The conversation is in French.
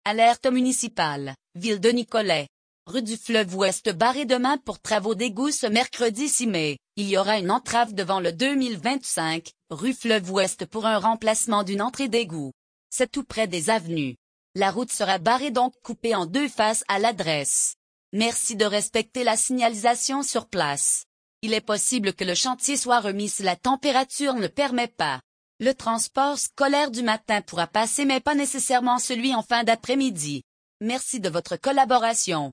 Alerte municipale, ville de Nicolet. Rue du Fleuve Ouest barrée demain pour travaux d'égout ce mercredi 6 mai. Il y aura une entrave devant le 2025, rue Fleuve Ouest pour un remplacement d'une entrée d'égout. C'est tout près des avenues. La route sera barrée donc coupée en deux face à l'adresse. Merci de respecter la signalisation sur place. Il est possible que le chantier soit remis si la température ne permet pas. Le transport scolaire du matin pourra passer mais pas nécessairement celui en fin d'après-midi. Merci de votre collaboration.